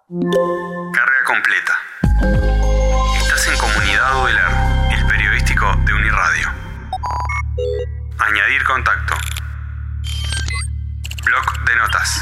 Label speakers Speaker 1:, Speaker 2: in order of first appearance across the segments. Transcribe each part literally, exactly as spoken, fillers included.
Speaker 1: Carga completa. Estás en Comunidad Udelar, el periodístico de Uniradio. Añadir contacto. Bloc de notas.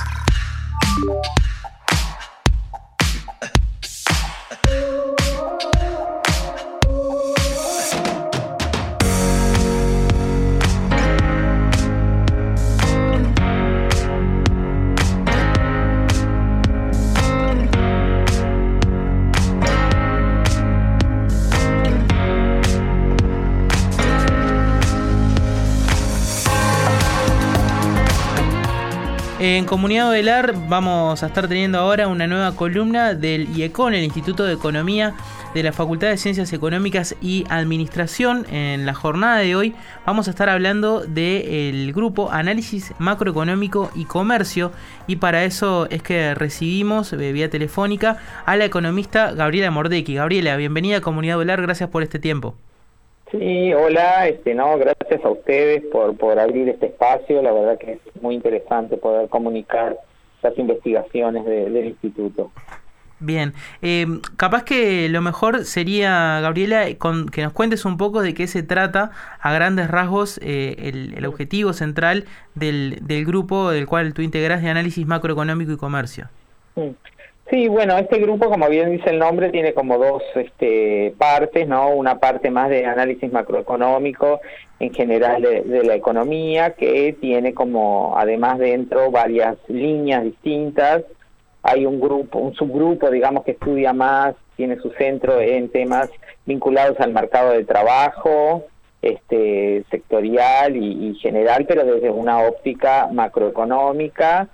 Speaker 2: En Comunidad Udelar vamos a estar teniendo ahora una nueva columna del IECON, el Instituto de Economía de la Facultad de Ciencias Económicas y Administración. En la jornada de hoy vamos a estar hablando del grupo Análisis Macroeconómico y Comercio, y para eso es que recibimos eh, vía telefónica a la economista Gabriela Mordecki. Gabriela, bienvenida a Comunidad Udelar, gracias por este tiempo.
Speaker 3: Sí, hola, este, no, gracias a ustedes por, por abrir este espacio. La verdad que es muy interesante poder comunicar las investigaciones de, del instituto.
Speaker 2: Bien, eh, capaz que lo mejor sería, Gabriela, con, que nos cuentes un poco de qué se trata a grandes rasgos eh, el, el objetivo central del, del grupo del cual tú integras de Análisis Macroeconómico y Comercio.
Speaker 3: Sí. Sí, bueno, este grupo, como bien dice el nombre, tiene como dos este, partes, ¿no? Una parte más de análisis macroeconómico en general de, de la economía, que tiene como, además dentro, varias líneas distintas. Hay un grupo, un subgrupo, digamos, que estudia más, tiene su centro en temas vinculados al mercado de trabajo, este, sectorial y, y general, pero desde una óptica macroeconómica.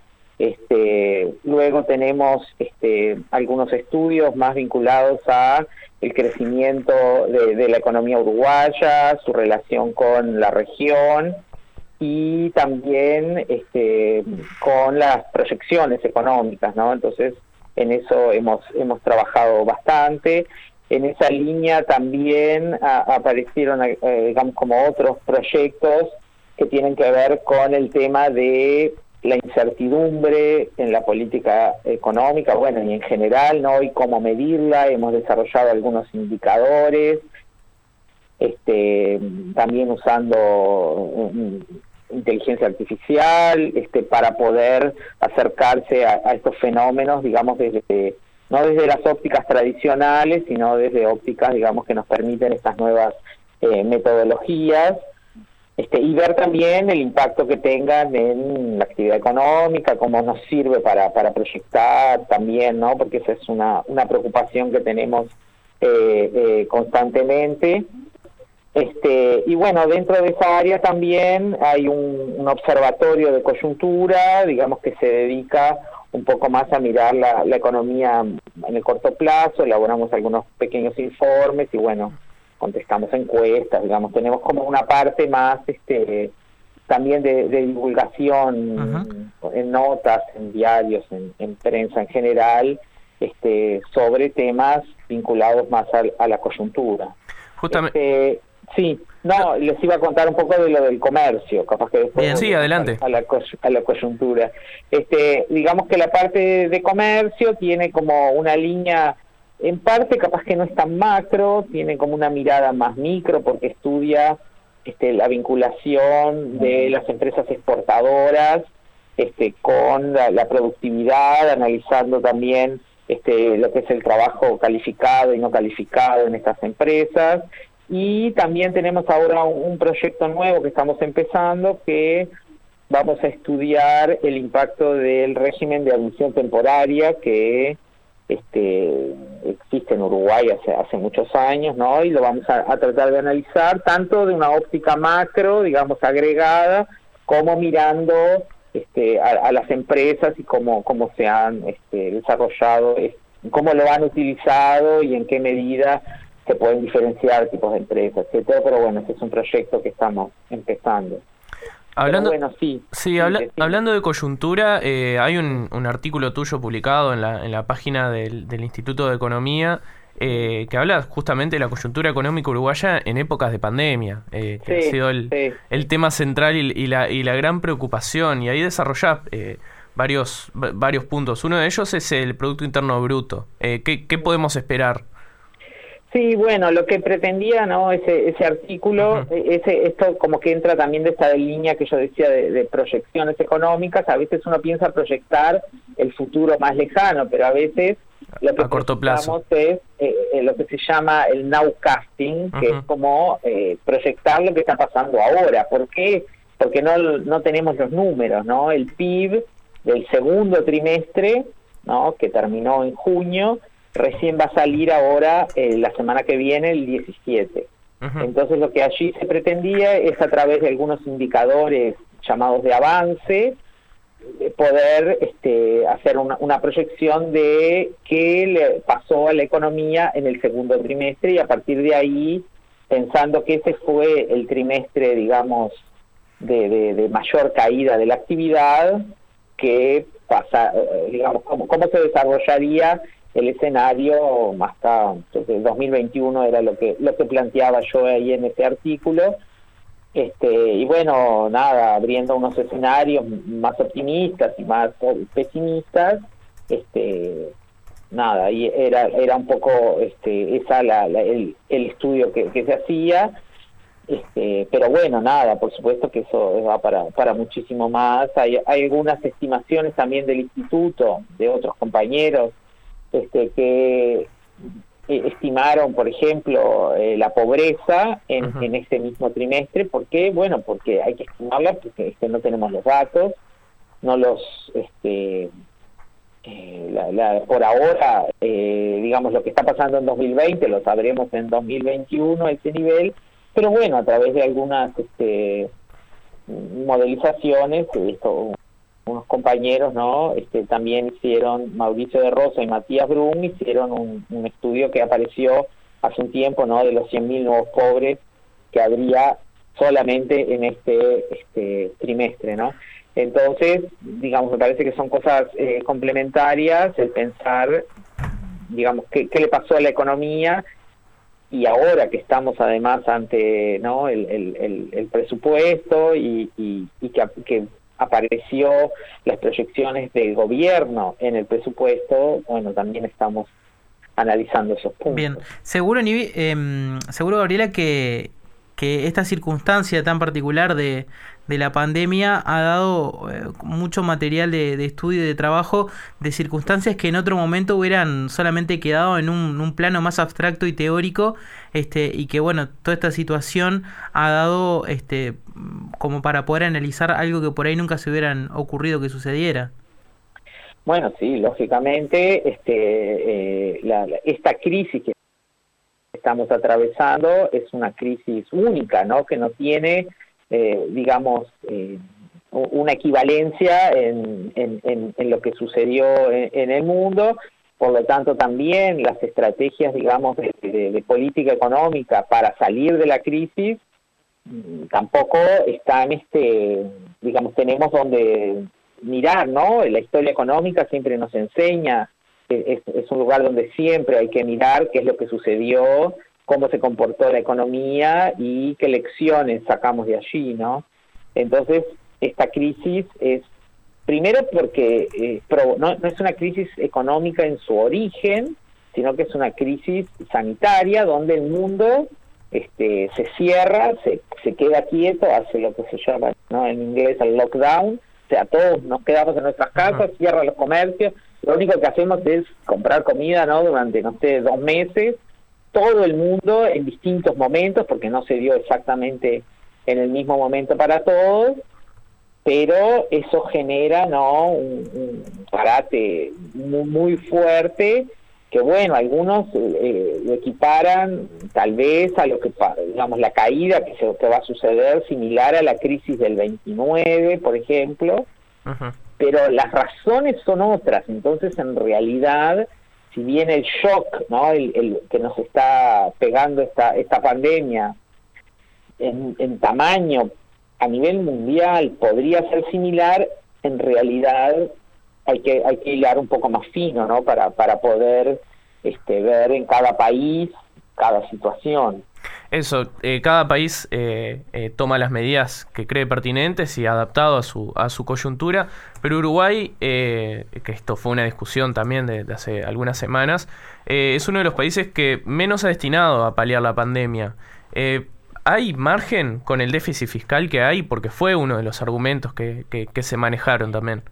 Speaker 3: Este, luego tenemos este, algunos estudios más vinculados a el crecimiento de, de la economía uruguaya, su relación con la región y también este, con las proyecciones económicas, ¿no? Entonces, en eso hemos hemos trabajado bastante. En esa línea también a, aparecieron, eh, digamos, como otros proyectos que tienen que ver con el tema de la incertidumbre en la política económica, bueno, y en general, ¿no? Y cómo medirla. Hemos desarrollado algunos indicadores, este, también usando um, inteligencia artificial, este, para poder acercarse a, a estos fenómenos, digamos, desde no desde las ópticas tradicionales, sino desde ópticas, digamos, que nos permiten estas nuevas eh, metodologías. Este, y ver también el impacto que tengan en la actividad económica, cómo nos sirve para, para proyectar también, ¿no? Porque esa es una, una preocupación que tenemos eh, eh, constantemente. Este, y bueno, dentro de esa área también hay un, un observatorio de coyuntura, digamos, que se dedica un poco más a mirar la, la economía en el corto plazo. Elaboramos algunos pequeños informes y bueno, contestamos encuestas, digamos, tenemos como una parte más este también de, de divulgación uh-huh. en notas, en diarios, en, en prensa en general, este sobre temas vinculados más a, a la coyuntura.
Speaker 2: Justamente.
Speaker 3: Este, sí, no, les iba a contar un poco de lo del comercio, capaz que después
Speaker 2: Bien, sí, adelante.
Speaker 3: A, a, la, a la coyuntura. Este, digamos que la parte de comercio tiene como una línea. En parte, capaz que no es tan macro, tiene como una mirada más micro, porque estudia este, la vinculación de las empresas exportadoras este, con la, la productividad, analizando también este, lo que es el trabajo calificado y no calificado en estas empresas. Y también tenemos ahora un, un proyecto nuevo que estamos empezando, que vamos a estudiar el impacto del régimen de admisión temporaria que este existe en Uruguay hace hace muchos años, ¿no? Y lo vamos a, a tratar de analizar tanto de una óptica macro, digamos, agregada, como mirando este a, a las empresas y cómo cómo se han este, desarrollado, cómo lo han utilizado y en qué medida se pueden diferenciar tipos de empresas, etcétera. Pero bueno, ese es un proyecto que estamos empezando.
Speaker 2: Hablando,
Speaker 3: bueno, sí,
Speaker 2: sí, habla, sí, hablando de coyuntura, eh, hay un, un artículo tuyo publicado en la, en la página del, del Instituto de Economía eh, que habla justamente de la coyuntura económica uruguaya en épocas de pandemia, eh, que sí, ha sido el, sí. el tema central y, y, la, y la gran preocupación. Y ahí desarrollás eh,
Speaker 4: varios varios puntos. Uno de ellos es el Producto Interno Bruto. Eh, ¿qué, ¿Qué podemos esperar?
Speaker 3: Sí, bueno, lo que pretendía, ¿no? Ese ese artículo, uh-huh. ese esto como que entra también de esta línea que yo decía de, de proyecciones económicas. A veces uno piensa proyectar el futuro más lejano, pero a veces lo que
Speaker 4: a corto plazo
Speaker 3: es eh, eh, lo que se llama el nowcasting, que uh-huh. es como eh, proyectar lo que está pasando ahora. ¿Por qué? Porque no no tenemos los números, ¿no? El P I B del segundo trimestre, ¿no? Que terminó en junio, recién va a salir ahora eh, la semana que viene, el diecisiete. Uh-huh. Entonces lo que allí se pretendía es, a través de algunos indicadores llamados de avance, poder este, hacer una, una proyección de qué le pasó a la economía en el segundo trimestre, y a partir de ahí, pensando que ese fue el trimestre, digamos, de, de, de mayor caída de la actividad, que pasa, digamos, cómo, cómo se desarrollaría el escenario hasta entonces, dos mil veintiuno era lo que lo que planteaba yo ahí en ese artículo. Este, y bueno, nada, abriendo unos escenarios más optimistas y más pesimistas, este, nada, y era era un poco este esa la, la el, el estudio que, que se hacía, este, pero bueno, nada, por supuesto que eso va para para muchísimo más. Hay, hay algunas estimaciones también del instituto, de otros compañeros, este, que estimaron, por ejemplo, eh, la pobreza en, uh-huh. en este mismo trimestre. ¿Por qué? Bueno, porque hay que estimarla, porque este, no tenemos los datos, no los, este, eh, la, la, por ahora, eh, digamos, lo que está pasando en dos mil veinte lo sabremos en dos mil veintiuno, ese nivel, pero bueno, a través de algunas este, modelizaciones, esto, unos compañeros, ¿no? Este, también hicieron, Mauricio de Rosa y Matías Brum, hicieron un, un estudio que apareció hace un tiempo, ¿no? De los cien mil nuevos pobres que habría solamente en este este trimestre, ¿no? Entonces, digamos, me parece que son cosas eh, complementarias, el pensar, digamos, qué, qué le pasó a la economía, y ahora que estamos además ante, ¿no? el, el, el, el presupuesto y, y, y que, que apareció las proyecciones del gobierno en el presupuesto, bueno, también estamos analizando esos puntos.
Speaker 2: Bien, seguro, Nivi, eh, seguro Gabriela, que, que esta circunstancia tan particular de, de la pandemia ha dado eh, mucho material de, de estudio y de trabajo de circunstancias que en otro momento hubieran solamente quedado en un, un plano más abstracto y teórico, este, y que bueno, toda esta situación ha dado este como para poder analizar algo que por ahí nunca se hubieran ocurrido que sucediera.
Speaker 3: Bueno, sí, lógicamente, este, eh, la, la, esta crisis que estamos atravesando es una crisis única, ¿no? Que no tiene, eh, digamos, eh, una equivalencia en, en, en, en lo que sucedió en, en el mundo. Por lo tanto, también las estrategias, digamos, de, de, de política económica para salir de la crisis tampoco están, este, digamos, tenemos donde mirar, ¿no? La historia económica siempre nos enseña, es, es un lugar donde siempre hay que mirar qué es lo que sucedió, cómo se comportó la economía y qué lecciones sacamos de allí, ¿no? Entonces, esta crisis es, primero porque eh, no, no es una crisis económica en su origen, sino que es una crisis sanitaria donde el mundo este, se cierra, se, se queda quieto, hace lo que se llama, ¿no? En inglés el lockdown. O sea, todos nos quedamos en nuestras casas, uh-huh. cierran los comercios, lo único que hacemos es comprar comida, ¿no? Durante, no sé, dos meses, todo el mundo en distintos momentos, porque no se dio exactamente en el mismo momento para todos, pero eso genera, ¿no? Un, un parate muy, muy fuerte, que bueno, algunos eh, lo equiparan tal vez a lo que, digamos, la caída que, se, que va a suceder, similar a la crisis del veintinueve, por ejemplo, uh-huh. pero las razones son otras. Entonces, en realidad, si bien el shock, ¿no? el, el que nos está pegando esta esta pandemia en, en tamaño a nivel mundial podría ser similar, en realidad hay que hay que hilar un poco más fino, ¿no? Para para poder este ver en cada país cada situación.
Speaker 4: Eso, eh, cada país eh, eh, toma las medidas que cree pertinentes y adaptado a su, a su coyuntura, pero Uruguay, eh, que esto fue una discusión también de, de hace algunas semanas, eh, es uno de los países que menos ha destinado a paliar la pandemia. Eh, ¿Hay margen con el déficit fiscal que hay? Porque fue uno de los argumentos que, que, que se manejaron también.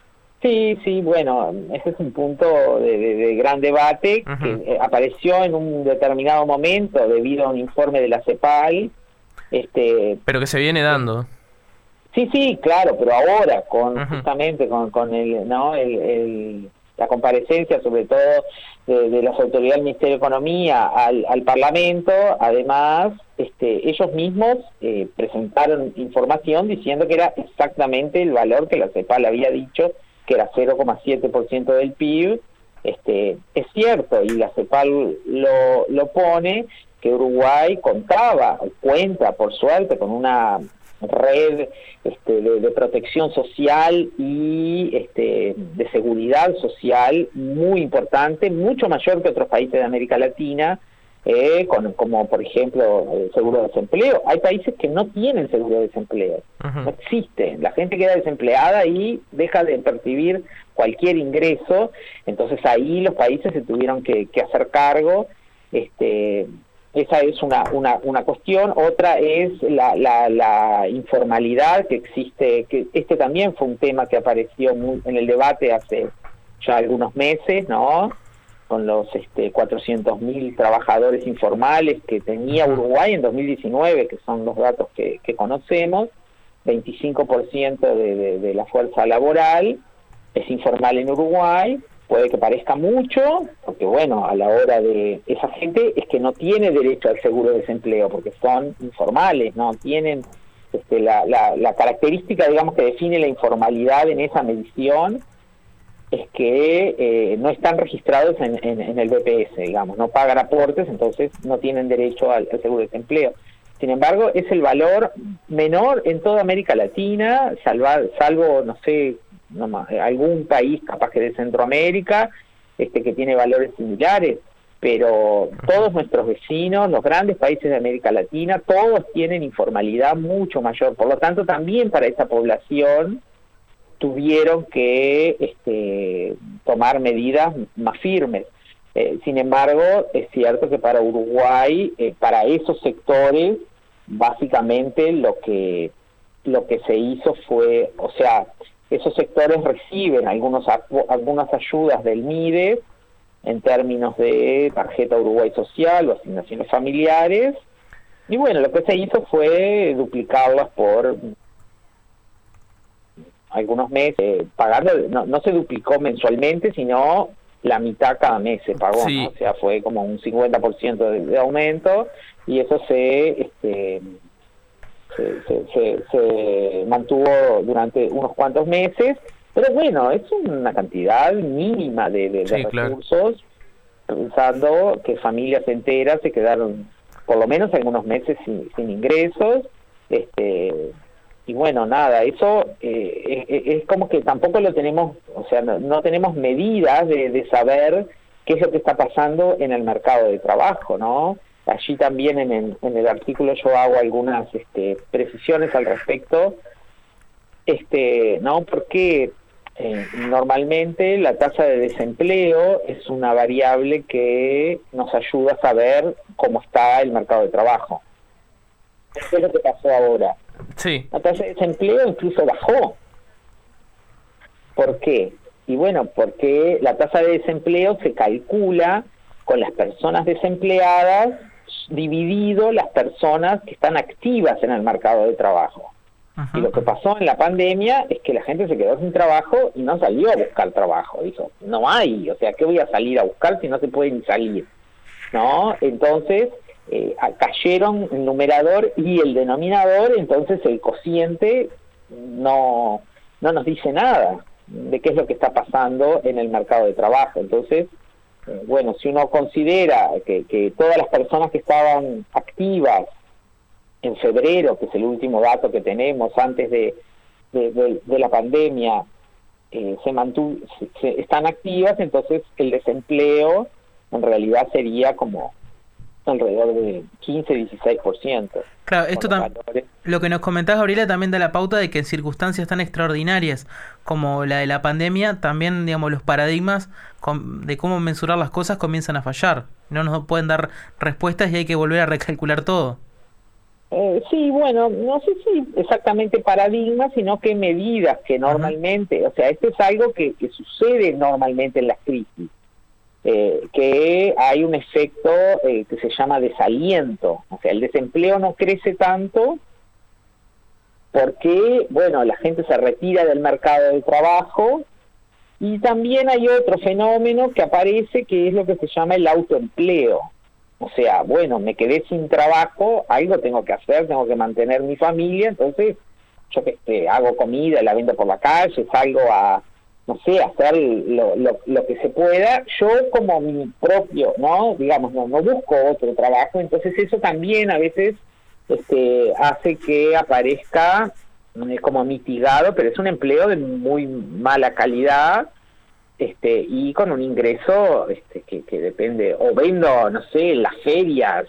Speaker 3: Sí, sí, bueno, ese es un punto de, de, de gran debate uh-huh. que eh, apareció en un determinado momento debido a un informe de la CEPAL. Este,
Speaker 4: pero que se viene dando.
Speaker 3: Sí, sí, claro, pero ahora con
Speaker 4: uh-huh.
Speaker 3: justamente con, con el, ¿no? el, el, la comparecencia sobre todo de, de las autoridades del Ministerio de Economía al, al Parlamento, además este, ellos mismos eh, presentaron información diciendo que era exactamente el valor que la CEPAL había dicho, que era cero coma siete por ciento del P I B. Este, es cierto, y la CEPAL lo, lo pone, que Uruguay contaba, cuenta por suerte con una red este, de, de protección social y este, de seguridad social muy importante, mucho mayor que otros países de América Latina, eh, con, como por ejemplo el seguro de desempleo. Hay países que no tienen seguro de desempleo, uh-huh. no existe, la gente queda desempleada y deja de percibir cualquier ingreso, entonces ahí los países se tuvieron que, que hacer cargo. Este, esa es una, una, una cuestión. Otra es la, la, la informalidad que existe, que este también fue un tema que apareció muy en el debate hace ya algunos meses, ¿no? Con los este, cuatrocientos mil trabajadores informales que tenía Uruguay en dos mil diecinueve, que son los datos que, que conocemos. Veinticinco por ciento de, de, de la fuerza laboral es informal en Uruguay. Puede que parezca mucho, porque bueno, a la hora de esa gente es que no tiene derecho al seguro de desempleo, porque son informales, no tienen este, la, la, la característica, digamos, que define la informalidad en esa medición, es que eh, no están registrados en, en, en el B P S, digamos, no pagan aportes, entonces no tienen derecho al, al seguro de desempleo. Sin embargo, es el valor menor en toda América Latina, salva, salvo, no sé, no más, algún país capaz que de Centroamérica, este que tiene valores similares, pero todos nuestros vecinos, los grandes países de América Latina, todos tienen informalidad mucho mayor. Por lo tanto, también para esa población tuvieron que este, tomar medidas más firmes. Eh, sin embargo, es cierto que para Uruguay, eh, para esos sectores, básicamente lo que lo que se hizo fue, o sea, esos sectores reciben algunos algunas ayudas del M I D E en términos de tarjeta Uruguay Social o asignaciones familiares, y bueno, lo que se hizo fue duplicarlas por algunos meses, pagando, no, no se duplicó mensualmente, sino la mitad cada mes se pagó, sí. ¿no? O sea, fue como un cincuenta por ciento de, de aumento, y eso se, este, se, se, se, se mantuvo durante unos cuantos meses, pero bueno, es una cantidad mínima de, de,
Speaker 4: sí,
Speaker 3: de recursos,
Speaker 4: claro.
Speaker 3: Pensando que familias enteras se quedaron por lo menos algunos meses sin, sin ingresos, este y bueno, nada, eso eh, es, es como que tampoco lo tenemos, o sea, no, no tenemos medidas de, de saber qué es lo que está pasando en el mercado de trabajo, ¿no? Allí también en el, en el artículo yo hago algunas este, precisiones al respecto, este, ¿no? Porque eh, normalmente la tasa de desempleo es una variable que nos ayuda a saber cómo está el mercado de trabajo. ¿Qué es lo que pasó ahora?
Speaker 4: Sí.
Speaker 3: La tasa de desempleo incluso bajó. ¿Por qué? Y bueno, porque la tasa de desempleo se calcula con las personas desempleadas dividido las personas que están activas en el mercado de trabajo. Ajá. Y lo que pasó en la pandemia es que la gente se quedó sin trabajo y no salió a buscar trabajo. Dijo, no hay, o sea, ¿qué voy a salir a buscar si no se puede ni salir? ¿No? Entonces Eh, cayeron el numerador y el denominador, entonces el cociente no, no nos dice nada de qué es lo que está pasando en el mercado de trabajo. Entonces, eh, bueno, si uno considera que, que todas las personas que estaban activas en febrero, que es el último dato que tenemos antes de, de, de, de la pandemia, eh, se mantuvo, se, se, están activas, entonces el desempleo en realidad sería como alrededor de quince, dieciséis por ciento.
Speaker 2: Claro, esto también, lo que nos comentás, Gabriela, también da la pauta de que en circunstancias tan extraordinarias como la de la pandemia, también, digamos, los paradigmas de cómo mensurar las cosas comienzan a fallar. No nos pueden dar respuestas y hay que volver a recalcular todo.
Speaker 3: Eh, sí, bueno, no sé si exactamente paradigmas, sino que medidas que normalmente, o sea, esto es algo que, que sucede normalmente en las crisis. Eh, que hay un efecto eh, que se llama desaliento, o sea, el desempleo no crece tanto porque, bueno, la gente se retira del mercado de trabajo, y también hay otro fenómeno que aparece que es lo que se llama el autoempleo. O sea, bueno, me quedé sin trabajo, algo tengo que hacer, tengo que mantener mi familia, entonces yo que sé, hago comida, la vendo por la calle, salgo a no sé, hacer lo, lo, lo que se pueda, yo como mi propio, ¿no? Digamos, no, no busco otro trabajo, entonces eso también a veces este, hace que aparezca eh, como mitigado, pero es un empleo de muy mala calidad, este, y con un ingreso este, que, que depende, o vendo, no sé, en las ferias,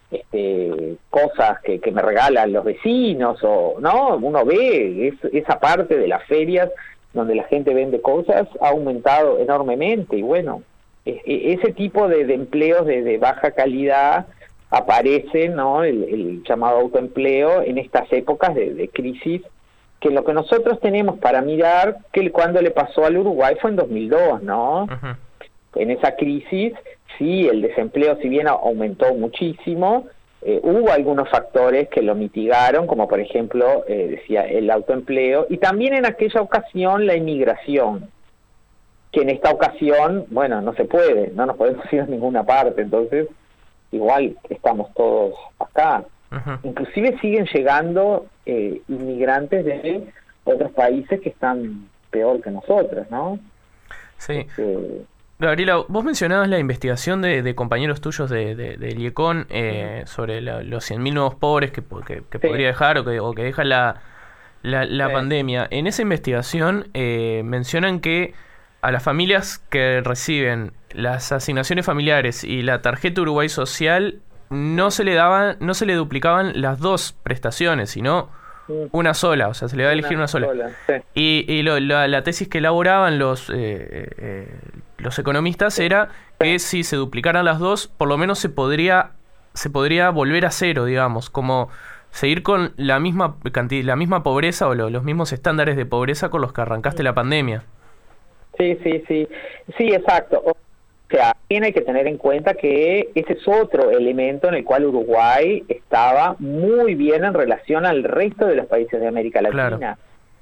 Speaker 3: este, cosas que, que me regalan los vecinos, o, ¿no? Uno ve es, esa parte de las ferias donde la gente vende cosas, ha aumentado enormemente, y bueno, e- ese tipo de, de empleos de, de baja calidad aparece, ¿no? El, el llamado autoempleo en estas épocas de, de crisis, que lo que nosotros tenemos para mirar, que cuando le pasó al Uruguay fue en dos mil dos, ¿no? Uh-huh. En esa crisis, sí, el desempleo, si bien aumentó muchísimo, Eh, hubo algunos factores que lo mitigaron, como por ejemplo, eh, decía, el autoempleo, y también en aquella ocasión la inmigración, que en esta ocasión, bueno, no se puede, no nos podemos ir a ninguna parte, entonces igual estamos todos acá. Uh-huh. Inclusive siguen llegando eh, inmigrantes de otros países que están peor que nosotros, ¿no?
Speaker 4: Sí.
Speaker 3: Eh,
Speaker 4: Gabriela, vos mencionabas la investigación de, de compañeros tuyos de, de, del IECON eh, sobre la, los cien mil nuevos pobres que, que, que sí. podría dejar o que, o que deja la, la, la sí. pandemia. En esa investigación eh, mencionan que a las familias que reciben las asignaciones familiares y la tarjeta Uruguay Social no se le daban, no se le duplicaban las dos prestaciones, sino una sola, o sea, se le va a elegir una, una sola. sola sí. Y, y lo, la, la tesis que elaboraban los eh, eh, los economistas sí. era que si se duplicaran las dos, por lo menos se podría se podría volver a cero, digamos, como seguir con la misma cantidad, la misma pobreza o lo, los mismos estándares de pobreza con los que arrancaste sí. la pandemia.
Speaker 3: Sí, sí, sí, sí, exacto. O sea, también hay que tener en cuenta que ese es otro elemento en el cual Uruguay estaba muy bien en relación al resto de los países de América Latina. Claro.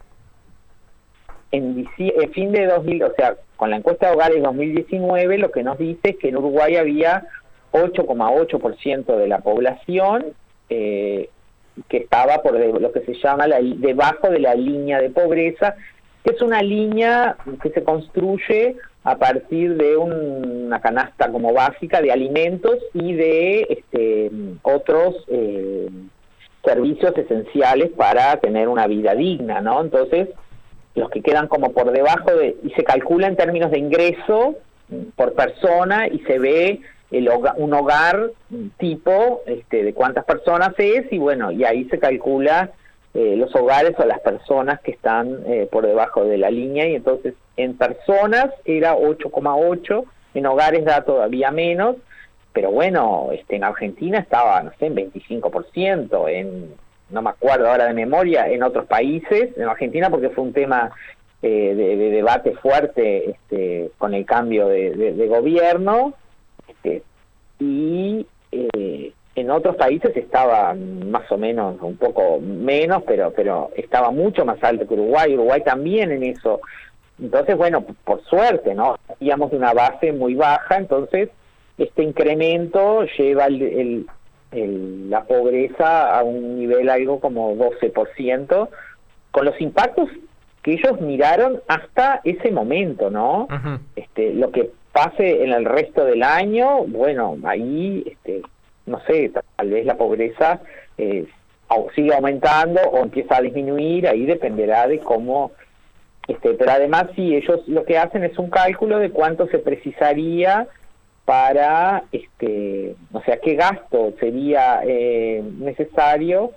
Speaker 3: En, dici- en fin de dos mil, o sea, con la encuesta de hogares dos mil diecinueve, lo que nos dice es que en Uruguay había ocho coma ocho por ciento de la población eh, que estaba por de, lo que se llama la, debajo de la línea de pobreza, que es una línea que se construye a partir de un, una canasta como básica de alimentos y de este, otros eh, servicios esenciales para tener una vida digna, ¿no? Entonces, los que quedan como por debajo de, y se calcula en términos de ingreso por persona y se ve el hogar, un hogar tipo este, de cuántas personas es, y bueno, y ahí se calcula eh, los hogares o las personas que están eh, por debajo de la línea, y entonces en personas era ocho coma ocho, en hogares da todavía menos, pero bueno, este, en Argentina estaba, no sé, en veinticinco por ciento, en, no me acuerdo ahora de memoria, en otros países, en Argentina porque fue un tema eh, de, de debate fuerte este, con el cambio de, de, de gobierno, este, y eh, en otros países estaba más o menos, un poco menos, pero pero estaba mucho más alto que Uruguay, Uruguay también en eso. Entonces, bueno, por suerte, ¿no? Íbamos de una base muy baja, entonces este incremento lleva el, el, el, la pobreza a un nivel algo como doce por ciento, con los impactos que ellos miraron hasta ese momento, ¿no? Uh-huh. Este, lo que pase en el resto del año, bueno, ahí, este, no sé, tal vez la pobreza eh, sigue aumentando o empieza a disminuir, ahí dependerá de cómo, este, pero además sí, ellos lo que hacen es un cálculo de cuánto se precisaría para, este, o sea, qué gasto sería eh, necesario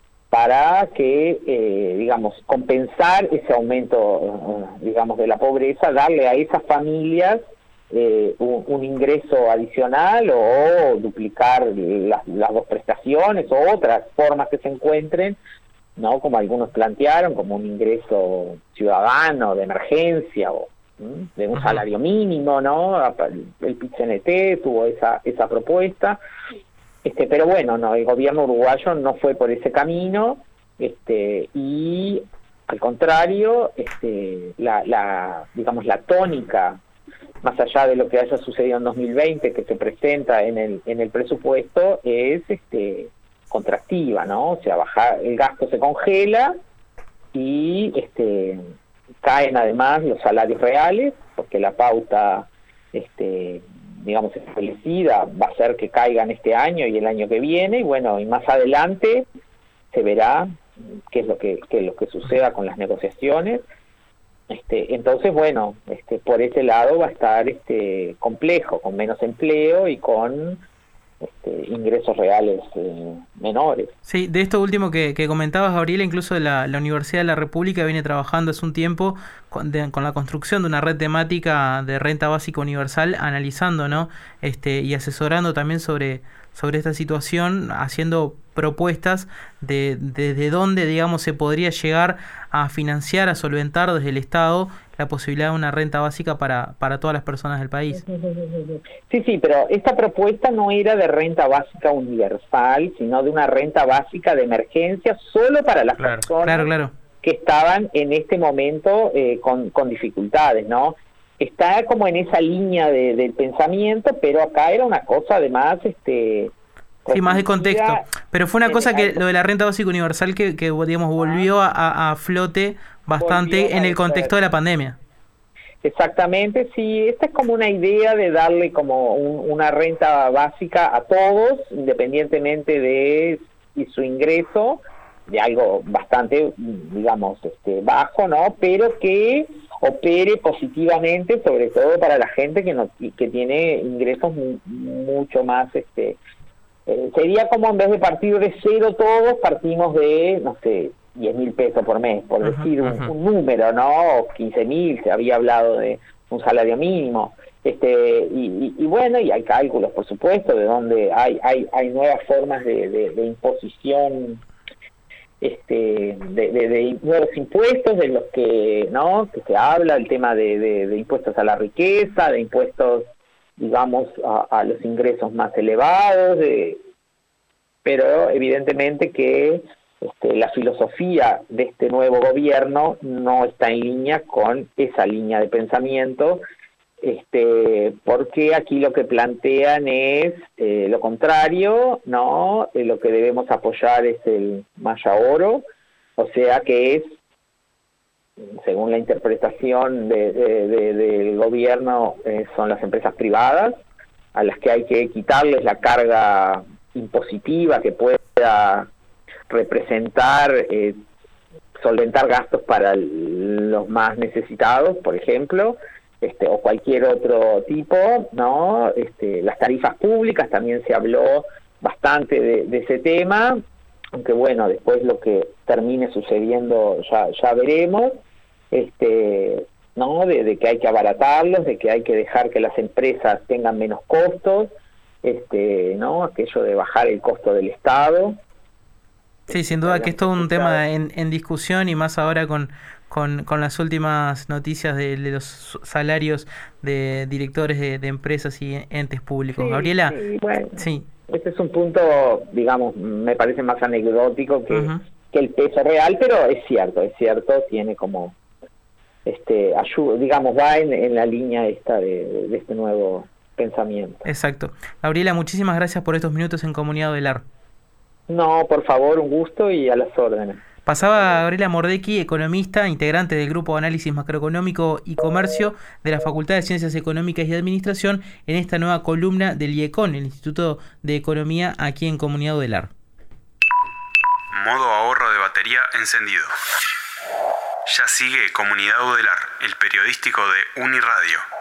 Speaker 3: para que, eh, digamos, compensar ese aumento, digamos, de la pobreza, darle a esas familias eh, un, un ingreso adicional o duplicar las, las dos prestaciones o otras formas que se encuentren, ¿no? Como algunos plantearon, como un ingreso ciudadano de emergencia o ¿m? de un salario mínimo, ¿no? El P I T C N T tuvo esa esa propuesta. Este, pero bueno, no, el gobierno uruguayo no fue por ese camino, este, y al contrario, este, la, la, digamos, la tónica, más allá de lo que haya sucedido en dos mil veinte, que se presenta en el, en el presupuesto, es, este, contractiva, ¿no? O sea, bajar, el gasto se congela y, este, caen además los salarios reales, porque la pauta, este, digamos, establecida va a ser que caigan este año y el año que viene, y bueno, y más adelante se verá qué es lo que, qué es lo que suceda con las negociaciones. Este, entonces, bueno, este, por ese lado va a estar este complejo, con menos empleo y con este, ingresos reales eh, menores.
Speaker 2: Sí, de esto último que, que comentabas, Gabriela, incluso la, la Universidad de la República viene trabajando hace un tiempo con, de, con la construcción de una red temática de renta básica universal, analizando, ¿no? este, y asesorando también sobre, sobre esta situación, haciendo propuestas de desde dónde, digamos, se podría llegar a financiar, a solventar desde el Estado la posibilidad de una renta básica para, para todas las personas del país.
Speaker 3: Sí, sí, pero esta propuesta no era de renta básica universal, sino de una renta básica de emergencia solo para las
Speaker 2: claro,
Speaker 3: personas
Speaker 2: claro, claro.
Speaker 3: que estaban en este momento eh, con, con dificultades, ¿no? Está como en esa línea de, del pensamiento, pero acá era una cosa además... este
Speaker 2: Sí, más de contexto. Pero fue una cosa que lo de la renta básica universal que, que digamos, volvió a, a, a flote bastante en el contexto de la pandemia.
Speaker 3: Exactamente, sí. Esta es como una idea de darle como un, una renta básica a todos, independientemente de su ingreso, de algo bastante, digamos, este, bajo, ¿no? Pero que opere positivamente, sobre todo para la gente que no que tiene ingresos mu mucho más... este Eh, sería como en vez de partir de cero todos, partimos de, no sé, diez mil pesos por mes, por uh-huh, decir un, uh-huh. un número, ¿no? O quince mil, se había hablado de un salario mínimo. este y, y, y bueno, y hay cálculos, por supuesto, de donde hay hay hay nuevas formas de, de, de imposición, este de, de, de nuevos impuestos, de los que, ¿no? que se habla, el tema de, de, de impuestos a la riqueza, de impuestos, digamos, a, a los ingresos más elevados, de, pero evidentemente que este, la filosofía de este nuevo gobierno no está en línea con esa línea de pensamiento, este, porque aquí lo que plantean es eh, lo contrario, ¿no? Eh, lo que debemos apoyar es el Maya Oro, o sea que es, según la interpretación de, de, de, del gobierno, eh, son las empresas privadas a las que hay que quitarles la carga impositiva que pueda representar eh, solventar gastos para los más necesitados, por ejemplo, este, o cualquier otro tipo, ¿no? Este, las tarifas públicas, también se habló bastante de, de ese tema, aunque bueno, después lo que termine sucediendo ya ya veremos, este no de, de que hay que abaratarlos, de que hay que dejar que las empresas tengan menos costos, este no aquello de bajar el costo del Estado.
Speaker 2: Sí, sin duda que esto es un tema en, en discusión, y más ahora con, con, con las últimas noticias de, de los salarios de directores de, de empresas y entes públicos. Sí, Gabriela,
Speaker 3: sí, bueno,
Speaker 2: sí.
Speaker 3: Este es un punto, digamos, me parece más anecdótico que, uh-huh. que el peso real, pero es cierto, es cierto, tiene como, este ayuda, digamos, va en, en la línea esta de, de este nuevo pensamiento.
Speaker 2: Exacto. Gabriela, muchísimas gracias por estos minutos en Comunidad Odelar.
Speaker 3: No, por favor, un gusto y a las órdenes.
Speaker 2: Pasaba Gabriela Mordecki, economista, integrante del Grupo de Análisis Macroeconómico y Comercio de la Facultad de Ciencias Económicas y Administración, en esta nueva columna del IECON, el Instituto de Economía, aquí en Comunidad Odelar.
Speaker 1: Modo ahorro de batería encendido. Ya sigue Comunidad Odelar, el periodístico de Uniradio.